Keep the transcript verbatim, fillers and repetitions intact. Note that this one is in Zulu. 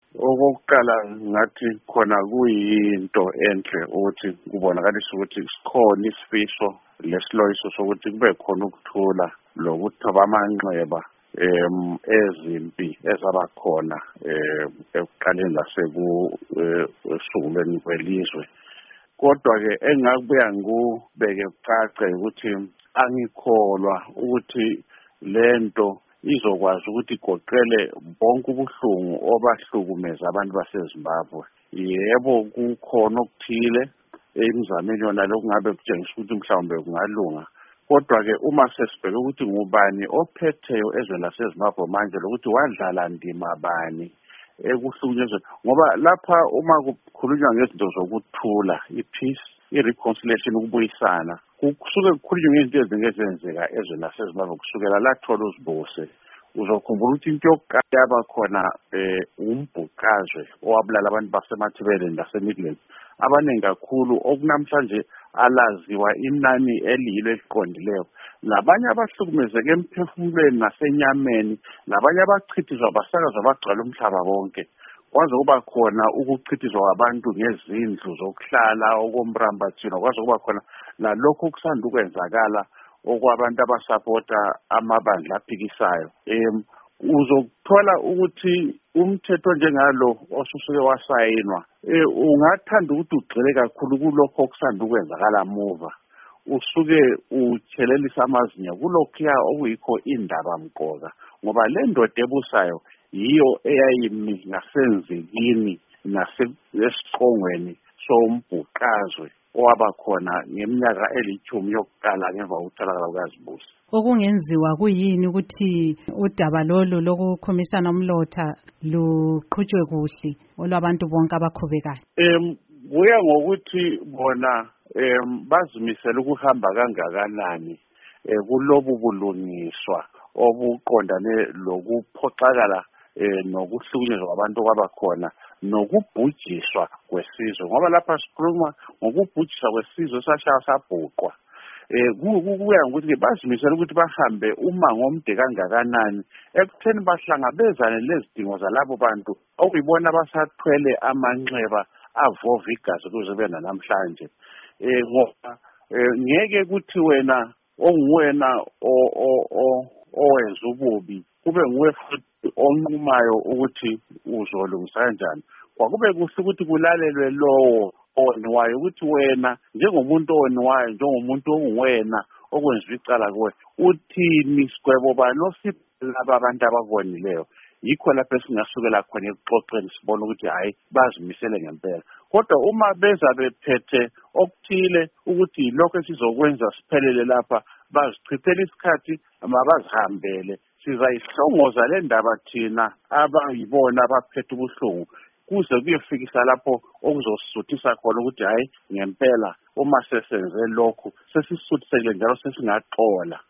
Okokuqala ngathi khona kuyinto enhle ukuthi kubonakalisa ukuthi sikhona isifiso lesiloyiso sokuthi kube khona ukuthula lokuthoba amanxeba em ezimpi ezaba khona ekuqaleni lasekusulweni kwelizwe. Kodwa ke engakubuya ngubeke kucace ukuthi angikholwa ukuthi lento izokwazi ukuthi igoqele bonke ubuhlungu obahlukumeza abantu baseZimbabwe. Yebo kukhona okuthile emizameni yona lokungabe kutshengisa ukuthi mhlawumbe kungalunga. Kodwa ke uma sesibheka ukuthi ngubani ophetheyo ezwe laseZimbabwe manje lokuthi wadlala ndima bani ekuhlukunyezweni, ngoba lapha uma kukhulunywa ngezinto zokuthula, i-peace, i-reconciliation, ukubuyisana, kusuke kukhulunywa ngezinto ezingeke zenzeka ezwe laseZimbabwe kusukela lathola uzibusi. Uzokhumbula ukuthi into yokuqala yaba khona umbhuqazwe owabulala abantu basemathibeleni laseMidlands abaningi kakhulu okunamhlanje alaziwa inani eliyilo eliqondileyo. Labanye abahlukumezeke emphefumulweni nasenyameni, labanye abachithizwa basakazwa bagcwala umhlaba bonke. Kwaze kuba khona ukuchithizwa kwabantu ngezindlu zokuhlala okomrambathino, kwaze kuba khona nalokho okusanda ukwenzakala okwabantu abasapota amabandla aphikisayo. Em uzokuthola ukuthi umthetho njengalo osusuke wasayinwa ungathanda ukuthi ugxile kakhulu kulokho okusanda ukwenzakala muva, usuke uchelelisa amazinyo kulokhuya okuyikho indaba mqoka, ngoba le ndoda ebusayo yiyo eyayimi ngasenzikini nasesiqongweni sombhuqazwe owaba khona ngeminyaka elithumi yokuqala ngemva kokutholakala kukaZibusi. Okungenziwa kuyini ukuthi udaba lolu lokukhomisana umlotha luqhutshwe kuhle olwabantu bonke abakhubekayo? Em kuya ngokuthi bona em bazimisela ukuhamba kangakanani kulobu bulungiswa obuqondane lokuphoxakala nokuhlukunyezwa kwabantu kwabakhona nokubhujiswa kwesizwe, ngoba lapha sikhuluma ngokubhujiswa kwesizwe sashaya sabhuqwa. Kuya ngokuthi bazimisela ukuthi bahambe umango omde kangakanani ekutheni bahlangabezane lezidingo zalabo bantu okuyibona basathwele amanxeba avova igazi ukuze bebe namhlanje. Ngoba ngeke kuthi wena onguwena owenza ububi kube nguwe futhi onqumayo ukuthi uzolungisa kanjani. Kwakube kuhle ukuthi kulalelwe lowo oniwayo ukuthi wena njengomuntu oniwayo, njengomuntu onguwena okwenziwa icala kuwe, uthini sigwebo bani osiphelaba abantu abakonileyo. Yikho lapho esingasukela khona ekuxoxeni sibona ukuthi hayi bazimisele ngempela. Kodwa uma beza bephethe okuthile ukuthi lokho esizokwenza siphelele lapha, bazichithela isikhathi mabazihambele, sizayihlongoza le ndaba thina abayibona abaphethe ubuhlungu kuze kuyefikisa lapho okuzosisuthisa khona ukuthi hayi ngempela uma sesenze lokhu sesisuthisele njalo sesingaxola.